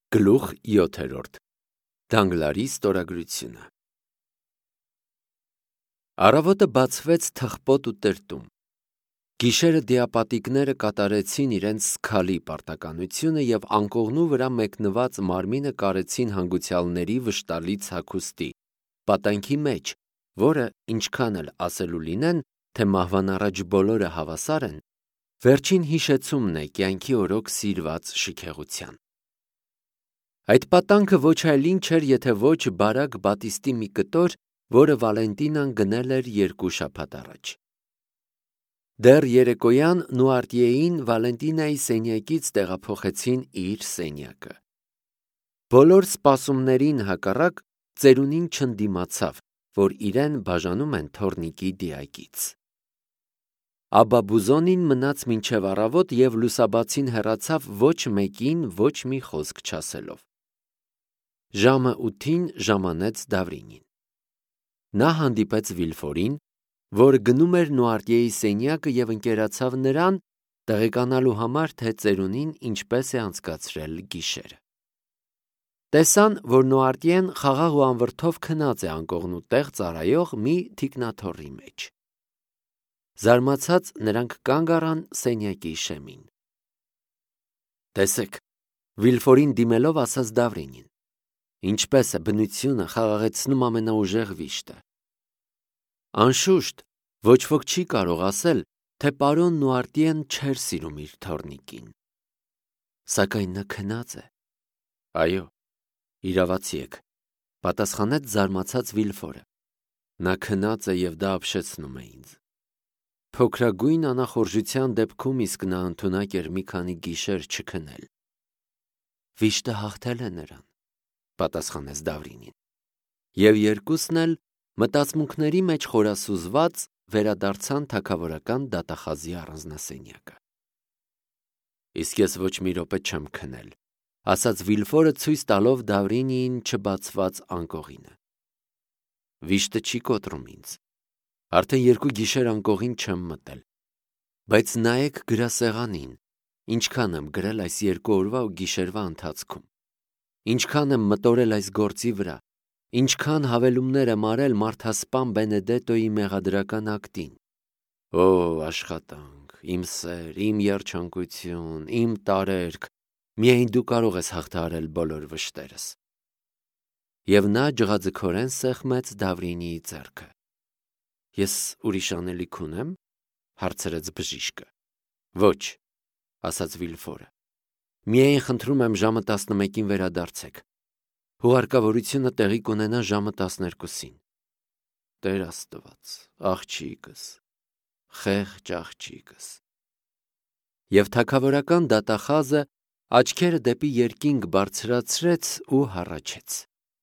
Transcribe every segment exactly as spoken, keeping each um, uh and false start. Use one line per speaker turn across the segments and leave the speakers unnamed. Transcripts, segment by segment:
Գլուխ յոթերորդ. Դանգլարի ստորագրությունը։ Առավոտը բացվեց թխպոտ ու տրտում։ Գիշերը դիապատիկները կատարեցին իրենց սքալի պարտականությունը և անկողնու վրա մեկնված մարմինը կարեցին հանգուցյալների վշտալից հագուստի, պատանքի մեջ, որը, ինչքան էլ ասելու լինեն, թե մահվան առաջ բոլորը հավասար են, վերջին հիշեցումն է կյանքի օրոք սիրված շքեղության։ Այդ պատանքը ոչ այլ ինչ էր, եթե ոչ բարակ բատիստի մի կտոր, որը Վալենտինան գնել էր երկու շաբաթ առաջ։ Դեռ երեկոյան Նուարտիեին Վալենտինայի սենյակից տեղափոխեցին իր սենյակը։ Բոլոր սպասումներին հակառակ ծերունին չընդդիմացավ, որ իրեն բաժանում են թոռնիկի դիակից։ Աբաբուզոնին մնաց մինչև առավոտ և լուսաբացին հեռացավ ոչ մեկին ոչ մի խոսք չասելով։ Ժամը ութին ժամանեց Դավրինին։ Նա հանդիպեց Վիլֆորին, որ գնում էր Նուարտիեի սենյակը և ընկերացավ նրան, տեղեկանալու համար, թե ծերունին ինչպես է անցկացրել գիշերը։ Տեսան, որ Նուարտիեն խաղաղ ու անվրդով քնած է անկողնու տեղ ծառայող մի թիկնաթոռի մեջ։ Զարմացած նրանք կանգ առան սենյակի շեմին։ Տեսեք, Վիլֆորին դիմելով ասաց Դավրինին. ինչպես է բնությունը խաղաղեցնում ամենաուժեղ վիշտը։ Անշուշտ, ոչ ոք չի կարող ասել, թե պարոն Նուարտիեն չէր սիրում իր թոռնիկին։ Սակայն նա քնած է։ Այո, իրավացի եք, պատասխանեց զարմացած Վիլֆորը։ Նա քնած է և դա ապշեցնում է ինձ։ Փոքրագույն անախորժության դեպքում իսկ նա ընդունակ էր մի քանի գիշեր չքնել։ Վիշտը հաղթել է նրան, պատասխանեց Դավրինին, և երկուսն էլ մտածմունքների մեջ խորասուզված վերադարձան թագավորական դատախազի առանձնասենյակը։ Իսկ ես ոչ մի րոպե չեմ քնել, ասաց Վիլֆորը ցույց տալով Դավրինիին չբացված անկողինը։ Վիշտը չի կոտրում ինձ, արդեն երկու գիշեր անկողին չեմ մտել, բայց նայեք գրասեղանին, ինչքան եմ գրել այս երկու օրվա ու գիշերվա ընթացքում, ինչքան եմ մտորել այս գործի վրա, ինչքան հավելումներ եմ արել մարդասպան Բենեդետոյի մեղադրական ակտին։ Օ, աշխատանք, իմ սեր, իմ երջանկություն, իմ տարերք, միայն դու կարող ես հաղթահարել բոլոր վշտերս։ Եվ նա ջղաձգորեն սեղմեց Դավրինիի ձեռքը։ Ես ուրիշ անելիք ունեմ, հարցրեց բժիշկը։ Ոչ, ասաց Վիլֆորը։ Միայն խնդրում եմ ժամը տասնմեկին վերադարձեք։ Հուղարկավորությունը տեղի կունենա ժամը տասներկուսին։ Տեր Աստված, աղջիկս, խեղճ աղջիկս։ Եվ թագավորական դատախազը աչքերը դեպի երկինք բարձրացրեց ու հառաչեց։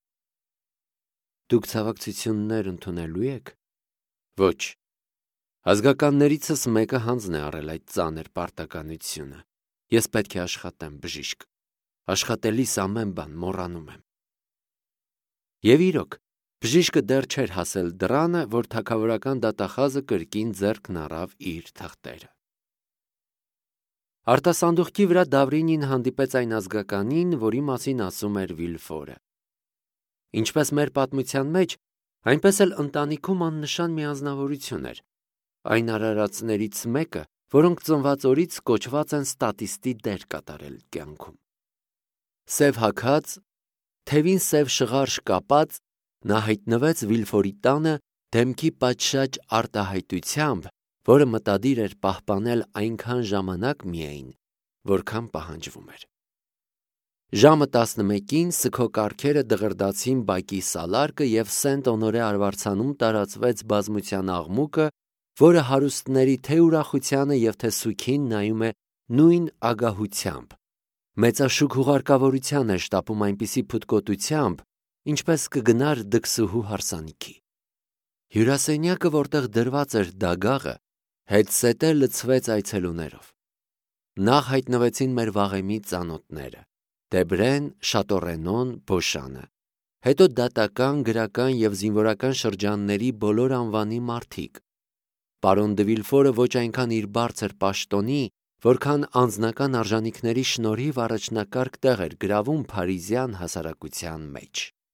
Դուք ցավակցություններ ընդունելու եք։ Ոչ, ազգականներիցս մեկը հանձն է առել այդ ծանր պարտականությունը։ Ես պետք է աշխատեմ, բժիշկ, աշխատելիս ամեն բան մոռանում եմ։ Եվ իրոք, բժիշկը դեռ չէր հասել դռանը, որ թագավորական դատախազը կրկին ձեռքն առավ իր թղթերը։ Արտասանդուղքի վրա Դավրինին հանդիպեց այն ազգականին, որի մասին ասում էր Վիլֆորը։ Ինչպես մեր պատմության մեջ, այնպես էլ ընտանիքում աննշան մի անձնավորություն էր, այն արարածներից մեկը, որոնք ծնված օրից կոչված են ստատիստի դեր կատարել կյանքում։ Սև հագած, թևին սև շղարշ կապած, նա հայտնվեց Վիլֆորի տանը դեմքի պատշաճ արտահայտությամբ, որը մտադիր էր պահպանել այնքան ժամանակ միայն, որքան պահանջվում էր։ Ժամը տասնմեկին սգո-կառքերը դղրդացին բակի սալարկը և Սենտ Օնորե արվարձանում տարածվեց բազմության աղմուկը, որը հարուստների թե ուրախությանը և թե սուգին նայում է նույն ագահությամբ, մեծաշուք հուղարկավորության է շտապում այնպիսի փութկոտությամբ, ինչպես կգնար դքսուհու հարսանիքի։ Հյուրասենյակը, որտեղ դրված էր դագաղը, հետզհետե լցվեց այցելուներով։ Նախ հայտնվեցին մեր վաղեմի ծանոթները՝ Դեբրեն, Շատորենոն, Բոշանը, հետո դատական, գրական և զինվորական շրջանների բոլոր անվանի մարդիկ։ Պարոն դը Վիլֆորը ոչ այնքան իր բարձր պաշտոնի, որքան անձնական արժանիքների շնորհիվ առաջնակարգ տեղ էր գրավում փարիզյան հասարակության մեջ։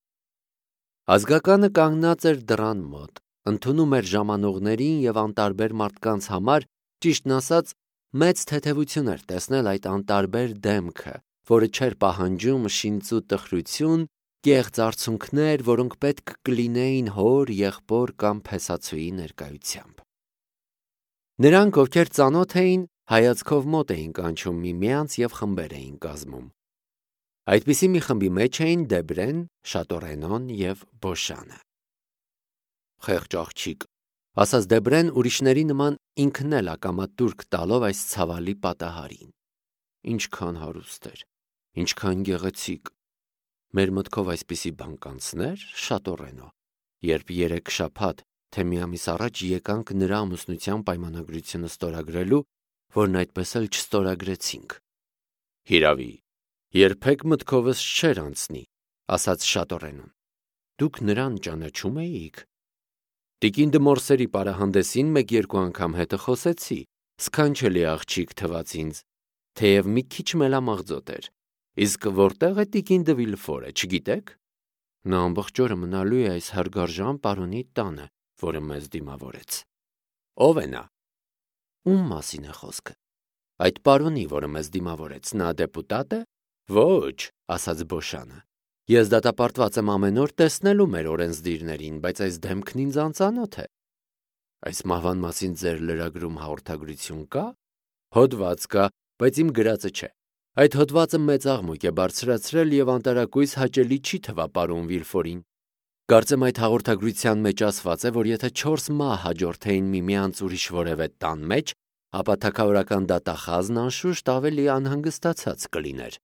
Ազգականը կանգնած էր դռան մոտ, ընդունում էր ժամանողներին և անտարբեր մարդկանց համար, ճիշտն ասած, մեծ թեթևություն էր տեսնել այդ անտարբեր դեմքը, որը չէր պահանջում շինծու տխրություն, կեղծ արցունքներ, որոնք պետք կլինեին հոր, եղբոր կամ փեսացուի ներկայությամբ։ Նրանք, ովքեր ծանոթ էին, հայացքով մոտ էին կանչում միմյանց և խմբեր էին կազմում։ Այդպիսի մի խմբի մեջ էին Դեբրեն, Շատորենոն և Բոշանը։ Խեղճ աղջիկ, ասաց Դեբրեն ուրիշների նման ինքն էլ ակամատուրք տալով այս ցավալի պատահարին։ Ինչքան հարուստ էր, ինչքան գեղեցիկ։ Մեր մտքով այսպիսի բան կանցներ, Շատորենո, երբ երեք շաբաթ, թե մի ամիս առաջ եկանք նրա ամուսնության պայմանագրությունը ստորագրելու, որն այդպես էլ չստորագրեցինք։ Հիրավի, երբեք մտքովս չէր անցնի, ասաց Շատորենոն։ Դուք նրան ճանաչում էիք։ Տիկին Դմորսերի պարահանդեսին մեկ-երկու անգամ հետը խոսեցի, սքանչելի աղջիկ թվաց ինձ, թեև մի քիչ մելամաղձոտ էր։ Իսկ որտեղ է տիկին Դը Վիլֆորը, չգիտեք։ Նա ամբողջ օրը մնալու է այս հարգարժան պարոնի տանը, որը մեզ դիմավորեց։ Ո՞վ է նա։ Ում մասին է խոսքը։ Այդ պարոնի, որը մեզ դիմավորեց, նա դեպուտատ է։ Ոչ, ասաց Բոշանը։ Ես դատապարտված եմ ամեն օր տեսնելու մեր օրենսդիրներին, բայց այս դեմքն ինձ անծանոթ է։ Այս մահվան մասին ձեր լրագրում հաղորդագրություն կա։ Հոդված կա, բայց իմ գրածը չէ։ Այդ հոդվածը մեծ աղմուկ է բարձրացրել և անտարակույս հաճելի չի թվա պարոն Վիլֆորին։ Կարծեմ այդ հաղորդագրության մեջ ասված է, որ եթե չորս մահ հաջորդեին միմյանց ուրիշ որևէ տան մեջ, ապա թագավորական դատախազն անշուշտ ավելի անհանգստացած կլիներ։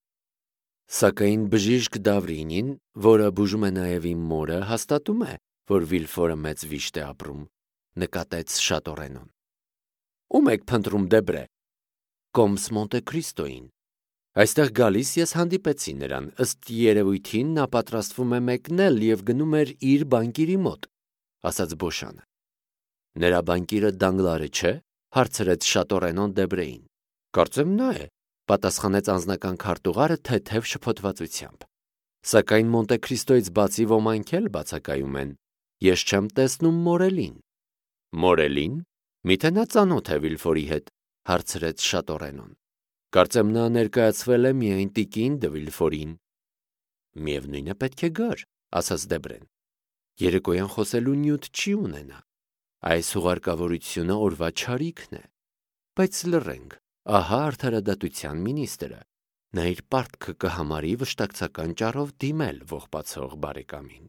Սակայն բժիշկ Դավրինին, որը բուժում է նաև իմ մորը, հաստատում է, որ Վիլֆորը մեծ վիշտ է ապրում, նկատեց Շատորենոն։ Ում եք փնտրում, Դեբրե։ Կոմս Մոնտե Քրիստոյին։ Այստեղ գալիս ես հանդիպեցի նրան, ըստ երևույթին նա պատրաստվում է մեկնել և գնում էր իր բանկիրի մոտ, ասաց Բոշանը։ Նրա բանկիրը Դանգլարը չէ, հարցրեց Շատորենոն Դեբրեին։ Կարծեմ նա է, պատասխանեց անձնական քարտուղարը թեթև շփոթվածությամբ։ Սակայն Մոնտե Քրիստոյից բացի ոմանք էլ բացակայում են։ Ես չեմ տեսնում Մորելին։ Մորելին։ Միթե նա ծանոթ է Վիլֆորի հետ, հարցրեց Շատորենոն։ Կարծեմ նա ներկայացվել է միայն տիկին Դը Վիլֆորին։ Միևնույնը պետք է գար, ասաց Դեբրեն։ Երեկոյան խոսելու նյութ չի ունենա։ Այս ուղարկավորությունը օրվա չարիքն է։ Բայց լռենք, ահա արդարադատության մինիստրը։ Նա իր պարտքը կհամարի վշտակցական ճառով դիմել ողբացող բարեկամին։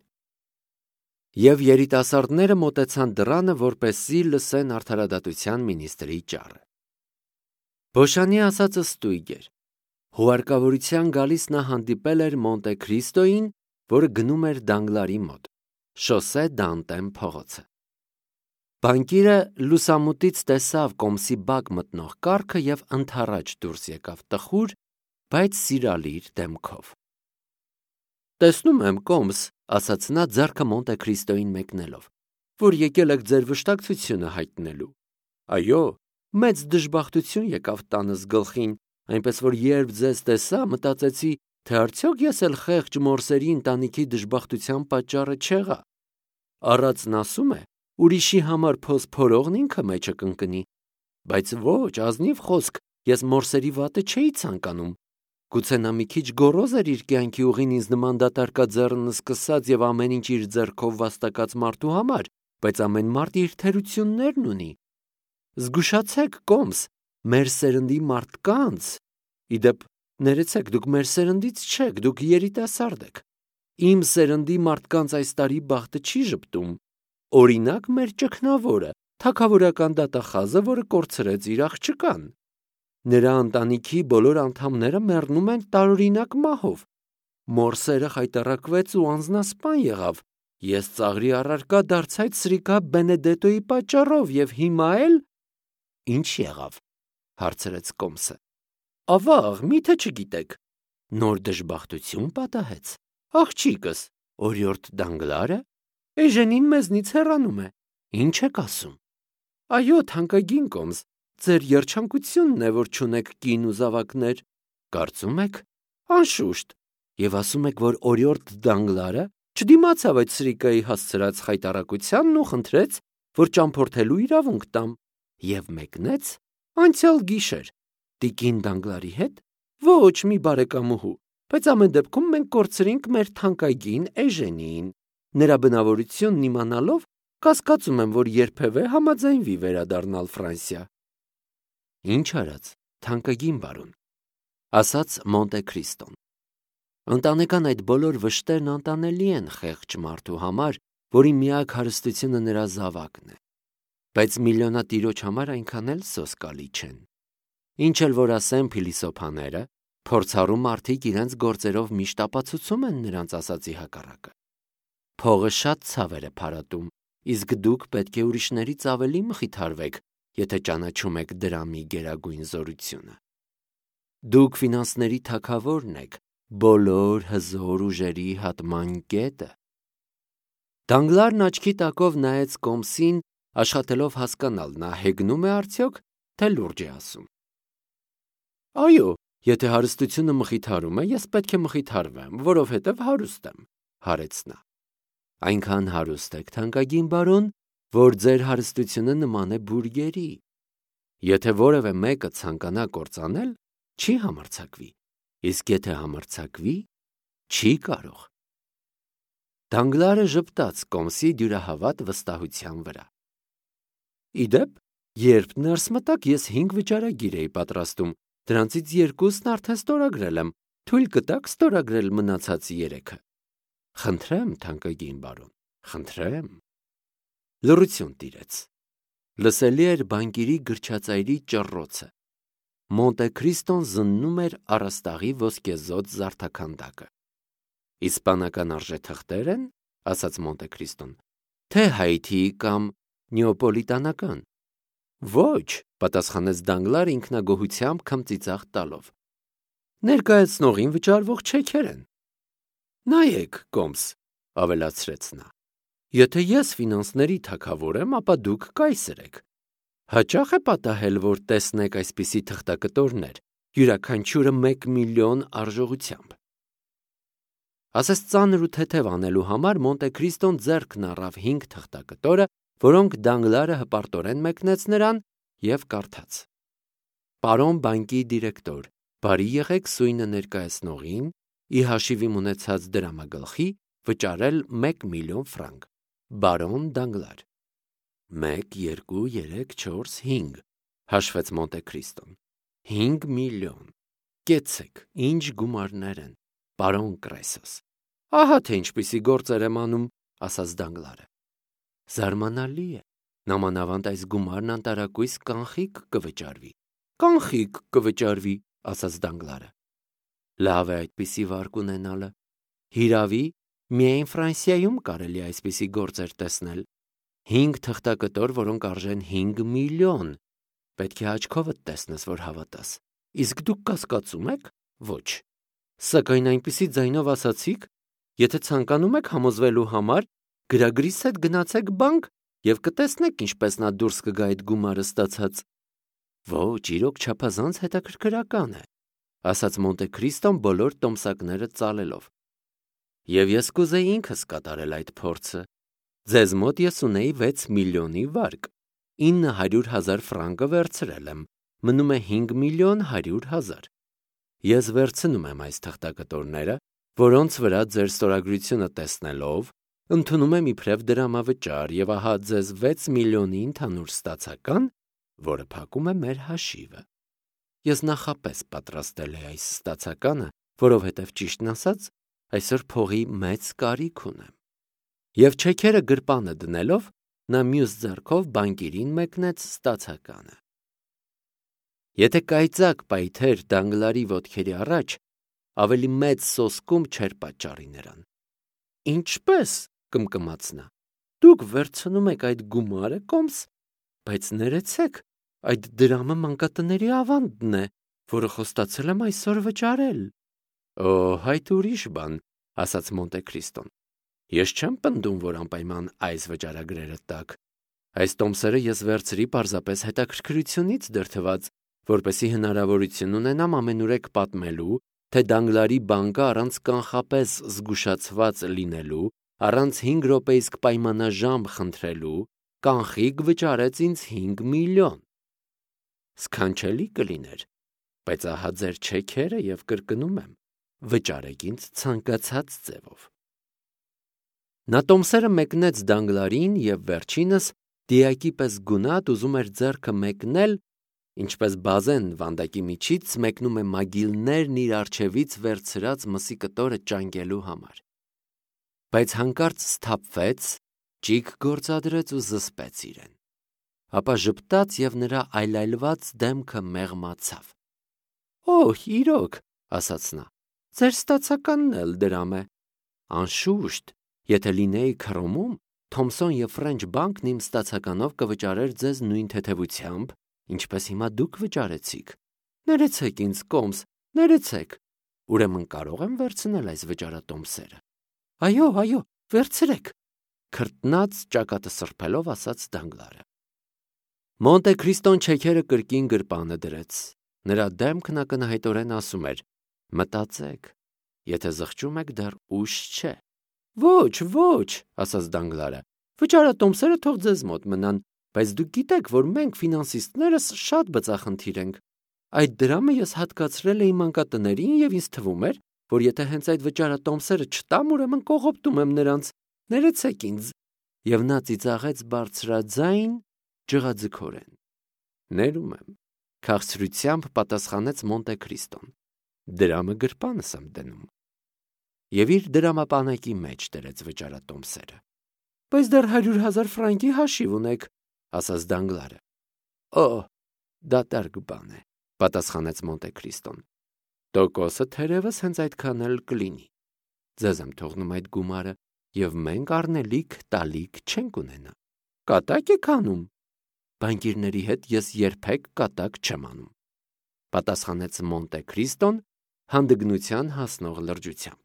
Եվ երիտասարդները մոտեցան դռանը, որպեսզի լսեն արդարադատության մինիստրի ճառը։ Բոշանի ասածը ստույգ էր։ Հուարկավորության գալիս նա հանդիպել էր Մոնտե Քրիստոյին, որը գնում էր Դանգլարի մոտ, Շոսե Դանտեն փողոցը։ Բանկիրը լուսամուտից տեսավ կոմսի բակ մտնող կառքը և ընդառաջ դուրս եկավ տխուր, բայց սիրալիր դեմքով։ Տեսնում եմ, կոմս, ասաց նա ձեռքը Մոնտե Քրիստոյին մեկնելով, որ եկել եք ձեր վշտակցությունը հայտնելու։ Այո, մեծ դժբախտություն եկավ տանս գլխին, այնպես որ երբ ձեզ տեսա, մտածեցի, թե արդյոք ես էլ խեղճ Մորսերի ընտանիքի դժբախտության պատճառը չեղա։ Առածն ասում է, ուրիշի համար փոս փորողն ինքը մեջը կընկնի, բայց ոչ, ազնիվ խոսք, ես Մորսերի վատը չէի ցանկանում։ Գուցե նա մի քիչ գոռոզ էր իր կյանքի ուղին ինձ նման դատարկաձեռն սկսած և ամեն ինչ իր ձեռքով վաստակած մարդու համար, բայց ամեն մարդ իր թերություններն ունի։ Զգուշացեք, կոմս, մեր սերնդի մարդկանց, իդեպ, ներեցեք, դուք մեր սերնդից չեք, դուք երիտասարդ եք։ Իմ սերնդի մարդկանց այս տարի բախտը չի ժպտում։ Օրինակ մեր ճգնավորը, թագավորական դատախազը, որը կորցրեց իր աղջկան։ Նրա ընտանիքի բոլոր անդամները մեռնում են տարօրինակ մահով։ Մորսերը խայտառակվեց ու անձնասպան եղավ։ Ես ծաղրի առարկա դարձա այդ սրիկա Բենեդետոյի պատճառով և հիմա էլ… Ինչ եղավ, հարցրեց կոմսը։ Ավաղ, միթե չգիտեք։ Նոր դժբախտություն պատահեց։ Աղջիկս, օրիորդ Դանգլարը, Էժենին մեզնից հեռանում է։ Ինչ եք ասում։ Այո, թանկագին կոմս, ձեր երջանկությունն է, որ չունեք կին ու զավակներ, կարծում եք, անշուշտ, եւ ասում եք, որ օրիորդ Դանգլարը չդիմացավ այդ սրիկայի հասցրած խայտառակությանն ու խնդրեց, որ ճամփորդելու իրավունք տամ, եւ մեկնեց անցյալ գիշեր տիկին Դանգլարի հետ, ոչ մի բարեկամուհու, բայց ամեն դեպքում մենք կորցրինք մեր թանկագին Էժենիին, նրա բնավորությունն իմանալով, կասկածում եմ, որ երբևէ համաձայնվի վերադառնալ Ֆրանսիա։ Ինչ արած, թանկագին բարոն, ասաց Մոնտե Քրիստոն։ Ընտանեկան այդ բոլոր վշտերն անտանելի են խեղճ մարդու համար, որի միակ հարստությունը նրա զավակն է, բայց միլիոնատիրոջ համար այնքան էլ սոսկալի չեն։ Ինչ էլ որ ասեն փիլիսոփաները, փորձառու մարդիկ իրենց գործերով միշտ ապացուցում են նրանց ասացի հակառակը։ Փողը շատ ցավեր է փարատում, իսկ դուք պետք է ուրիշներից ավելի մխիթարվեք, եթե ճանաչում եք դրամի գերագույն զորությունը։ Դուք ֆինանսների թագավորն եք, բոլոր հզոր ուժերի հատման կետը։ Դանգլարն աչքի տակով նայեց Կոմսին, աշխատելով հասկանալ, նա հեգնում է արդյոք, թե լուրջ է ասում։ Այո, եթե հարստությունը մխիթարում է, ես պետք է մխիթարվեմ, որովհետև հարուստ եմ, հարեց նա։ Այնքան հարուստ եք, թանկագին բարոն, որ ձեր հարստությունը նման է բուրգերի։ Եթե որևէ մեկը ցանկանա կործանել, չի համարձակվի, իսկ եթե համարձակվի, չի կարող։ Դանգլարը ժպտաց Կոմսի դյուրահավատ վստահության վրա։ Իդեպ, երբ ներս մտաք, ես հինգ վճարագիր էի պատրաստում, դրանցից երկուսն արդեն ստորագրել եմ, թույլ կտաք ստորագրել մնացած երեքը։ Խնդրեմ, թանկագին բարոն, խնդրեմ։ Լռություն տիրեց։ Լսելի էր բանկիրի գրչածայրի ճռռոցը։ Մոնտե Քրիստոն զննում էր առաստաղի ոսկեզօծ զարդաքանդակը։ Իսպանական արժեթղթեր են, ասաց Մոնտե Քրիստոն, թե Հայիթի կամ նեոպոլիտանական։ Ոչ, պատասխանեց Դանգլարը ինքնագոհությամբ քմծիծաղ տալով։ Ներկայացնողին վճարվող չեքեր են։ Նայեք, Կոմս, ավելացրեց նա։ Եթե ես ֆինանսների թագավոր եմ, ապա դուք կայսր եք։ Հաճախ է պատահել, որ տեսնեք այսպիսի թղթակտորներ, յուրաքանչյուրը մեկ միլիոն արժողությամբ։ Ասես ծանր ու թեթև անելու համար Մոնտե Քրիստոն ձեռքն առավ հինգ թղթակտորը, որոնք Դանգլարը հպարտորեն մեկնեց նրան և կարդաց. Պարոն բանկի դիրեկտոր, բարի եղեք սույնը ներկայացնողին, ի հաշիվի ունեցած դրամագլխի, վճարել մեկ միլիոն ֆրանկ։ Բարոն Դանգլար։ Մեկ, երկու, երեք, չորս, հինգ, հաշվեց Մոնտե Քրիստոն։ Հինգ միլիոն։ Կեցեք, ինչ գումարներ են, պարոն Կրեսոս։ Ահա թե ինչպիսի գործեր եմ անում, ասաց Դանգլարը։ Զարմանալի է, նամանավանդ այս գումարն անտարակույս կանխիկ կվճարվի։ Կանխիկ կվճարվի, ասաց Դանգլարը։ Լավ է այդպիսի վարկ ունենալը։ Հիրավի, միայն Ֆրանսիայում կարելի այսպիսի գործեր տեսնել։ Հինգ թղթակտոր, որոնք արժեն հինգ միլիոն։ Պետք է աչքովդ տեսնես, որ հավատաս։ Իսկ դուք կասկածում եք։ Ոչ։ Սակայն այնպիսի ձայնով ասացիք, եթե ցանկանում եք համոզվելու համար, գրագրիս հետ գնացեք բանկ և կտեսնեք ինչպես նա դուրս կգա այդ գումարը ստացած։ Ոչ, իրոք չափազանց հետաքրքրական է, ասաց Մոնտե Քրիստոն բոլոր տոմսակները ծալելով։ Եվ ես կուզեի ինքս կատարել այդ փորձը։ Ձեզ մոտ ես ունեի վեց միլիոնի վարկ, ինը հարյուր հազար ֆրանկը վերցրել եմ, մնում է հինգ միլիոն հարյուր հազար։ Ես վերցնում եմ այս թղթակտորները, որոնց վրա ձեր ստորագրությունը տեսնելով, ընդունում եմ իբրև դրամավճար և ահա ձեզ վեց միլիոնի ընդհանուր ստացական, որը փակում է մեր հաշիվը։ Ես նախապես պատրաստել էի այս ստացականը, որովհետև ճիշտն ասած, այսօր փողի մեծ կարիք ունեմ։ Եվ չեքերը գրպանը դնելով, նա մյուս ձեռքով բանկիրին մեկնեց ստացականը։ Եթե կայծակ պայթեր Դանգլարի ոտքերի առաջ, ավելի մեծ սոսկում չէր պատճառի նրան։ Ինչպե՞ս, կմկմաց նա, դուք վերցնում եք այդ գումարը, Կոմս, բայց ներեցեք, այդ դրամը մանկատների ավանդն է, որը խոստացել եմ այսօր վճարել։ Օ, այդ ուրիշ բան, ասաց Մոնտե Քրիստոն։ Ես չեմ պնդում, որ անպայման այս վճարագրերը տաք։ Այս տոմսերը ես վերցրի պարզապես հետաքրքրությունից դրդված, որպեսզի հնարավորություն ունենամ ամենուրեք պատմելու, թե Դանգլարի բանկը առանց կանխապես զգուշացված լինելու, առանց հինգ րոպեիսկ պայմանաժամ խնդրելու, կանխիկ վճարեց ինձ հինգ միլիոն։ Սքանչելի կլիներ, բայց ահա ձեր չեքերը և կրկնում եմ, վճարեք ինձ ցանկացած ձևով։ Նա տոմսերը մեկնեց Դանգլարին և վերջինս դիակի պես գունատ ուզում էր ձեռքը մեկնել, ինչպես բազեն վանդակի միջից մեկնում է մագիլներն իր առջևից վերցրած մսի կտորը ճանկելու համար։ Բայց հանկարծ սթափվեց, ճիգ գործադրեց ու զսպեց իրեն։ Ապա ժպտաց և նրա այլայլված դեմքը մեղմացավ։ «Օհ, իրոք», ասաց նա, «ձեր ստացականն էլ դրամ է։ Անշուշտ, եթե լինեի Քրոմում, Թոմսոն և Ֆրենչ բանկն իմ ստացականով կվճարեր ձեզ նույն թեթևությամբ, ինչպես հիմա դուք վճարեցիք։ Ներեցեք ինձ, կոմս, ներեցեք։ Ուրեմն կարո՞ղ եմ վերցնել այս վճարատոմսերը։ Այո, այո, վերցրեք», քրտնած ճակատը սրբելով ասաց Դանգլարը։ Մոնտե Քրիստոն չեքերը կրկին գրպանը դրեց։ Նրա դեմքն ակնհայտորեն ասում էր. «Մտածեք, եթե զղջում եք, դեռ ուշ չէ»։ «Ոչ, ոչ», ասաց Դանգլարը, «վճարատոմսերը թող ձեզ մոտ մնան, բայց դուք գիտեք, որ մենք ֆինանսիստներս շատ բծախնդիր ենք։ Այդ դրամը ես հատկացրել էի մանկատներին և ինձ թվում էր, որ եթե հենց այդ վճարատոմսերը չտամ, ուրեմն կողոպտում եմ նրանց։ Ներեցեք ինձ»։ Եվ նա ծիծաղեց բարձրաձայն, ջղաձգորեն։ «Ներում եմ», քաղցրությամբ պատասխանեց Մոնտե Քրիստոն։ «Դրամը գրպանս եմ դնում»։ Եվ իր դրամապանակի մեջ դրեց վճարատոմսերը։ «Բայց դեռ հարյուր հազար ֆրանկի հաշիվ ունեք», ասաց Դանգլարը։ «Օ, դատարկ բան է», պատասխանեց Մոնտե Քրիստոն։ «Տոկոսը թերևս հենց այդքան էլ կլինի։ Ձեզ եմ թողնում այդ գումարը, և մենք առնելիք տալիք չենք ունենա։ Կատակ եք անում։ Բանկիրների հետ ես երբեք կատակ չեմ անում», պատասխանեց Մոնտե Քրիստոն հանդգնության հասնող լրջությամբ։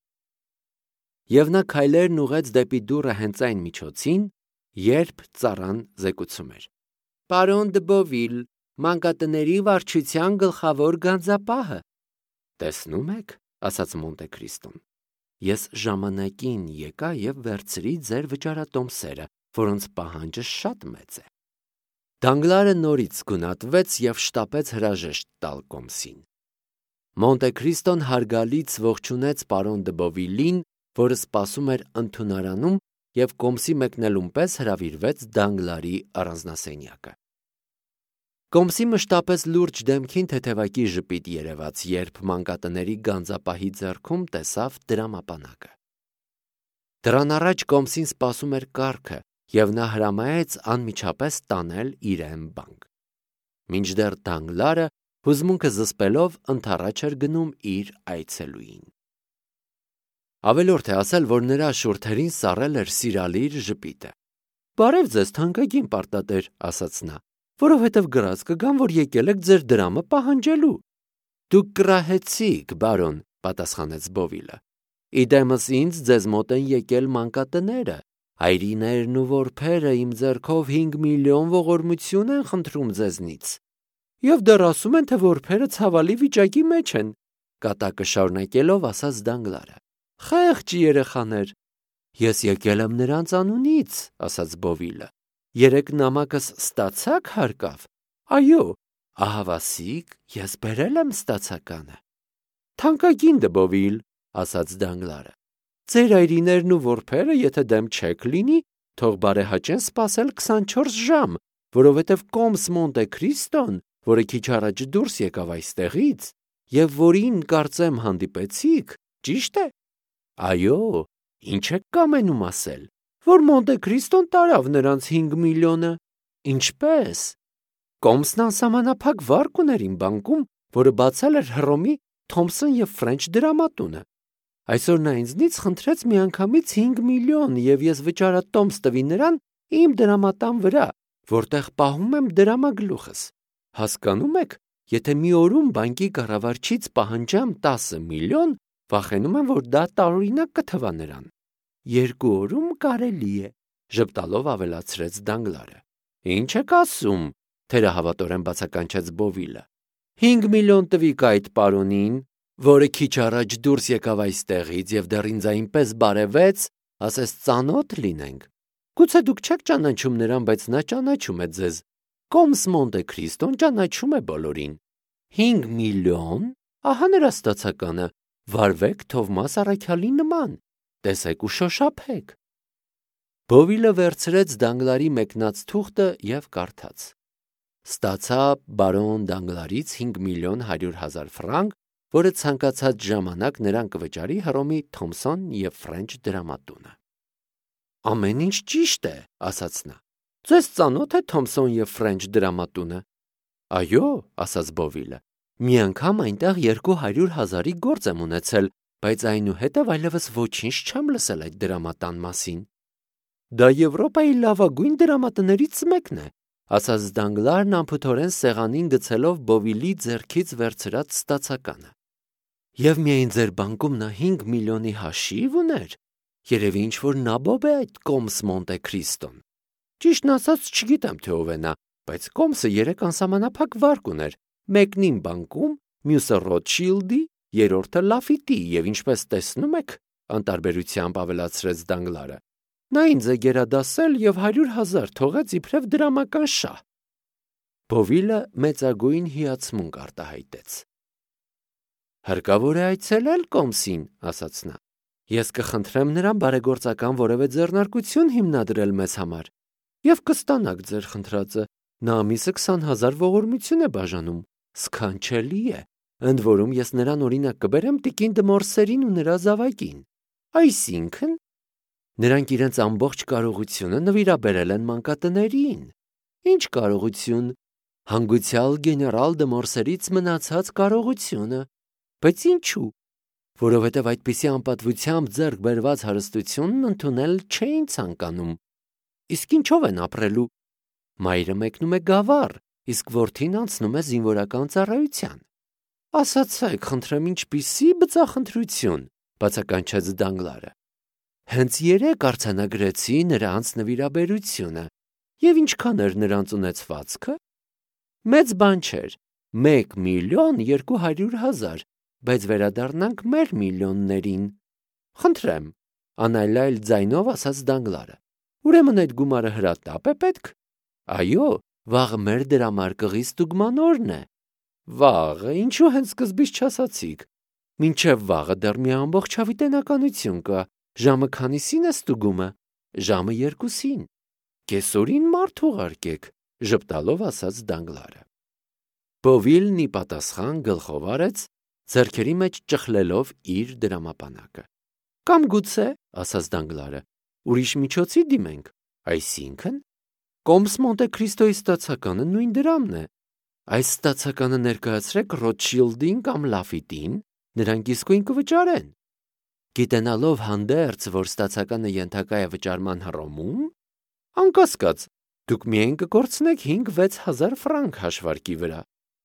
Եվ նա քայլերն ուղղեց դեպի դուռը հենց այն միջոցին, երբ ծառան զեկուցում էր. «Պարոն դը Բովիլ, մանկատների վարչության գլխավոր գանձապահը»։ «Տեսնում եք», ասաց Մոնտե Քրիստոն, «ես ժամանակին եկա և վերցրի ձեր վճարատոմսերը, որոնց պահանջը շատ մեծ է»։ Դանգլարը նորից գունատվեց և շտապեց հրաժեշտ տալ կոմսին։ Մոնտե Քրիստոն հարգալից ողջունեց պարոն դը Բովիլին, որը սպասում էր ընդունարանում, և կոմսի մեկնելուն պես հրավիրվեց Դանգլարի առանձնասենյակը։ Կոմսի մշտապես լուրջ դեմքին թեթևակի ժպիտ երևաց, երբ մանկատների գանձապահի ձեռքում տեսավ դրամապանակը։ Դրան առաջ կոմսին սպասում էր կառքը, և նա հրամայեց անմիջապես տանել իրեն բանկ։ Մինչդեռ Դանգլարը հուզմունքը զսպելով ընդառաջ էր գնում իր այցելուին։ Ավելորդ է ասել, որ նրա շուրթերին սառել էր սիրալիր ժպիտը։ «Բարև ձեզ, թանկագին պարտատեր», ասաց նա, «որովհետև գրած կգամ, որ եկել եք ձեր դրամը պահանջելու»։ «Դուք կռահեցիք, բարոն», պատասխանեց Բովիլը։ «Իդեմս ինձ ձեզ մոտ են եկել մանկատները, հայրիներն ու որբերը իմ ձեռքով հինգ միլիոն ողորմություն են խնդրում ձեզնից։ Եվ դեռ ասում են, թե որբերը ցավալի վիճակի մեջ են», կատակը շարունակելով ասաց Դանգլարը։ «Խեղճ երեխաներ»։ «Ես եկել եմ նրանց անունից», ասաց Բովիլը։ «Երեկ նամակս ստացա՞ք հարկավ»։ «Այո, ահավասիկ, ես բերել եմ ստացականը»։ «Թանկագին դը Բովիլ», ասաց Դանգլարը, «ձեր այրիներն ու որբերը, եթե դեմ չեք լինի, թող բարեհաճեն սպասել քսանչորս ժամ, որովհետև կոմս Մոնտե Քրիստոն, որը քիչ առաջ դուրս եկավ այստեղից, և որին, կարծեմ, հանդիպեցիք, ճի՞շտ է։ Այո, ինչ եք կամենում ասել, որ Մոնտե Քրիստոն տարավ նրանց հինգ միլիոնը։ Ինչպե՞ս։ Կոմսն անսահմանափակ վարկ ուներ իմ բանկում, որը բացել էր Հռոմի Թոմսոն և Ֆրենչ դրամատունը։ Այսօր նա ինձնից խնդրեց միանգամից հինգ միլիոն, և ես վճարատոմս տվի նրան իմ դրամատան վրա, որտեղ պահում եմ դրամագլուխս։ Հասկանում եք, եթե մի օրում բանկի կառավարչից պահանջամ տասը միլիոն, վախենում եմ, որ դա տարօրինակ կթվա նրան։ Երկու օրում կարելի է, ժպտալով ավելացրեց Դանգլարը։ Ինչ եք ասում, թերահավատորեն բացականչեց Բովիլը։ Հինգ միլիոն տվիք այդ պարոնին, որը քիչ առաջ դուրս եկավ այստեղից եւ դեռ ինձ այնպես բարևեց, ասես ծանոթ լինենք։ Գուցե դուք չեք ճանաչում նրան, բայց նա ճանաչում է ձեզ։ Կոմս Մոնտե Քրիստոն ճանաչում է բոլորին։ Հինգ միլիոն, ահա նրա ստացականը, վարվեք Թովմաս առաքյալի նման, տեսեք ու շոշափեք։ Բովիլը վերցրեց Դանգլարի մեկնած թուղթը եւ կարդաց. Ստացա բարոն Դանգլարից հինգ միլիոն հարյուր հազար ֆրանկ, որը ցանկացած ժամանակ նրան կվճարի Հռոմի Թոմսոն եւ Ֆրենչ դրամատունը։ Ամեն ինչ ճիշտ է, ասաց նա։ Ձեզ ծանոթ է Թոմսոն եւ Ֆրենչ դրամատունը։ Այո, ասաց Բովիլը։ Մի անգամ այնտեղ երկու հարյուր հազարի գործ եմ ունեցել, բայց այնուհետև այլևս ոչինչ չեմ լսել այդ դրամատան մասին։ Դա Եվրոպայի լավագույն դրամատներից մեկն է, ասաց Դանգլարն անփութորեն սեղանին գցելով Բովիլի ձեռքից վերցրած ստացականը։ Եվ միայն ձեր բանկում նա հինգ միլիոնի հաշիվ ուներ։ Երևի ինչ-որ նաբոբ է այդ Կոմս Մոնտե Քրիստոն։ Ճիշտն ասած չգիտեմ, թե ով է նա, բայց Կոմսը երեք անսահմանափակ վարկ ուներ։ Մեկն իմ բանկում, մյուսը Ռոթշիլդի, երրորդը Լաֆիտի, եւ ինչպես տեսնում եք, անտարբերությամբ ավելացրեց Դանգլարը, նա ինձ է գերադասել եւ հարյուր հազար թողեց իբրև դրամական շահ։ Բովիլը մեծագույն հիացմունք արտահայտեց։ Հարկավոր է այցելել Կոմսին, ասաց նա։ Ես կխնդրեմ նրան բարեգործական որևէ ձեռնարկություն հիմնադրել մեզ համար։ Եվ կստանաք ձեր խնդրածը, նա ամիսը քսան հազար ողորմություն է բաժանում, սքանչելի է, ընդ որում ես նրան օրինակ կբերեմ տիկին Դմորսերին ու նրա զավակին։ Այսինքն, նրանք իրենց ամբողջ կարողությունը նվիրաբերել են մանկատներին։ Ինչ կարողություն, հանգուցյալ գեներալ Դմորսերից մնացած կարողությունը։ Բայց ինչու՞։ Որովհետև այդպիսի անպատվությամբ ձեռք բերված հարստությունն ընդունել չէին ցանկանում։ Իսկ ինչով են ապրելու։ Մայրը մեկնում է գավառ, իսկ որդին անցնում է զինվորական ծառայության։ Ասացեք, խնդրեմ, ինչպիսի բծախնդրություն, բացականչեց Դանգլարը։ Հենց երեք արձանագրեցի նրանց նվիրաբերությունը, եւ ինչքան էր նրանց ունեցվածքը։ Մեծ բան չէր, մեկ միլիոն երկու հարյուր հազար, բայց վերադառնանք մեր միլիոններին։ Խնդրեմ, անայլայլ ձայնով ասաց Դանգլարը։ Ուրեմն այդ գումարը հրատապ է պետք։ Այո, վաղը մեր դրամարկղի ստուգման օրն է։ Վաղը, ինչու հենց սկզբից չասացիք։ Մինչև վաղը դեռ մի ամբողջ հավիտենականություն կա։ Ժամը քանիսին է ստուգումը։ Ժամը երկուսին։ Կեսօրին մարդ ուղարկեք, ժպտալով ասաց Դանգլարը։ Բովիլն ի պատասխան գլխով արեց, ձեռքերի մեջ ճխլելով իր դրամապանակը։ Կամ գուցե, ասաց Դանգլարը, ուրիշ միջոցի դիմենք, այսինքն, Կոմս Մոնտե Քրիստոյի ստացականը նույն դրամն է։ Այս ստացականը ներկայացրեք Ռոթշիլդին կամ Լաֆիտին, նրանք իսկույն կվճարեն։ Գիտենալով հանդերձ, որ ստացականը ենթակա է վճարման Հռոմում, անկասկած, դուք միայն կկորցնեք հինգ-վեց հազար ֆրանկ հաշվարկի վրա։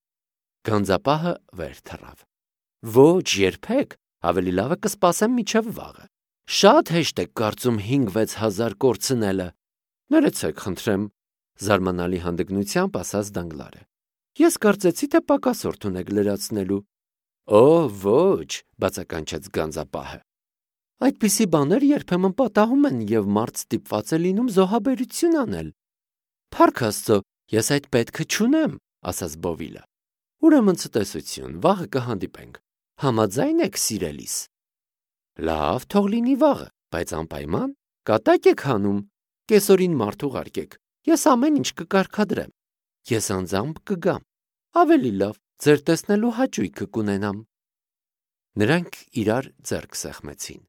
Գանձապահը վեր թռավ։ Ոչ, երբեք, ավելի լավ է կսպասեմ մինչև վաղը։ Շատ հեշտ է կարծում հինգ-վեց հազար կորցնելը։ Ներեցեք, խնդրեմ, զարմանալի հանդգնությամբ ասաց Դանգլարը։ Ես կարծեցի, թե պակասորդ ունեք լրացնելու։ Օ, ոչ, բացականչեց Գանձապահը։ Այդպիսի բաներ երբեմն պատահում են եւ մարդ ստիպված է լինում զոհաբերություն անել։ Փառք Աստծո, ես այդ պետքը չունեմ, ասաց Բովիլը։ Ուրեմն ցտեսություն, վաղը կհանդիպենք։ Համաձայն եք սիրելիս։ Լավ, թող լինի վաղը, բայց անպայման կատակ եք հանում, կեսօրին մարդ ուղարկեք, ես ամեն ինչ կկարգադրեմ, ես անձամբ կգամ, ավելի լավ, ձեր տեսնելու հաճույքը կունենամ։ Նրանք իրար ձեռք սեղմեցին։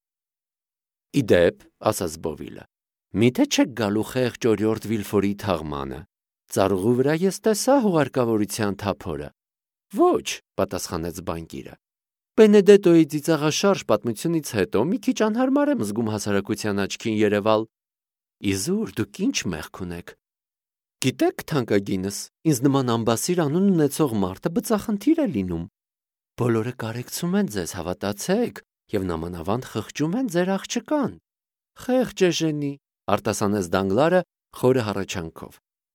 Իդեպ, ասաց Բովիլը, միթե չեք գալու խեղճ օրիորդ Վիլֆորի թաղմանը, ծառուղու վրա ես տեսա հուղարկավորության թափորը։ Ոչ, պատասխանեց բանկիրը։ Բենեդետոյի ծիծաղաշարժ պատմությունից հետո մի քիչ անհարմար եմ զգում հասարակության աչքին երևալ։ Իզուր, դուք ինչ մեղք ունեք։ Գիտեք, թանկագինս, ինձ նման ամբասիր անուն ունեցող մարդը բծախնդիր է լինում։ Բոլորը կարեկցում են ձեզ, հավատացեք, եւ նամանավանդ խղճում են ձեր աղջկան։ Խեղճ Էժենի, արտասանեց Դանգլարը խորը հառաչանքով։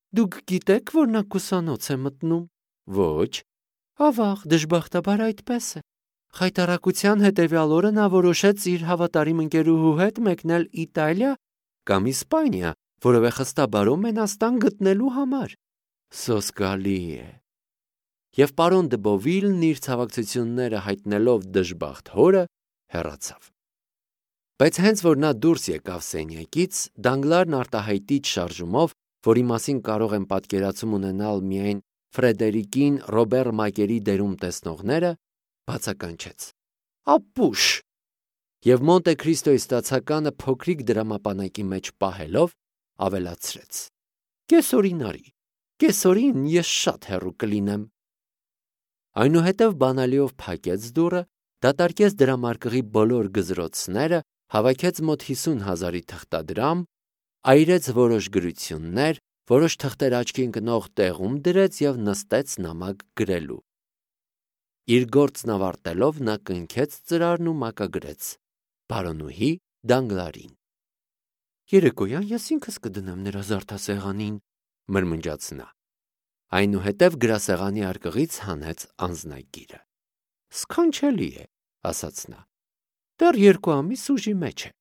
Դուք գիտեք, որ նա կուսանոց է մտնում։ Ոչ։ Ավաղ, դժբախտաբար այդպես է։ Խայտառակության հետևյալ օրը նա որոշեց իր հավատարիմ ընկերուհու հետ մեկնել Իտալիա կամ Իսպանիա, որևէ խստաբարո մենաստան գտնելու համար։ Սոսկալի է։ Եվ պարոն դե Բովիլն իր ցավակցությունները հայտնելով դժբախտ հորը հեռացավ։ Բայց հենց որ նա դուրս եկավ սենյակից, Դանգլարն արտահայտիչ շարժումով, որի մասին կարող են պատկերացում ունենալ միայն Ֆրեդերիկին Ռոբեր Մակերի դերում տեսնողները, բացականչեց. «Ապուշ!» Եվ Մոնտե Քրիստոյի ստացականը փոքրիկ դրամապանակի մեջ պահելով ավելացրեց. «Կեսօրին արի, կեսօրին ես շատ հեռու կլինեմ»։ Այնուհետև բանալիով փակեց դուռը, դատարկեց դրամարկղի բոլոր գզրոցները, հավաքեց մոտ հիսուն հազարի թղթադրամ, այրեց որոշ գրություններ, որոշ թղթեր աչքի ընկնող տեղում դրեց և նստեց նամակ գրելու։ Իր գործն ավարտելով նա կնքեց ծրարն ու մակագրեց. Բարոնուհի Դանգլարին։ «Երեկոյան ես ինքս կդնեմ նրա զարդասեղանին», մրմնջաց նա։ Այնուհետև գրասեղանի արկղից հանեց անձնագիրը։ «Սքանչելի է», ասաց նա։ «Դեռ երկու ամիս ուժի մեջ է»։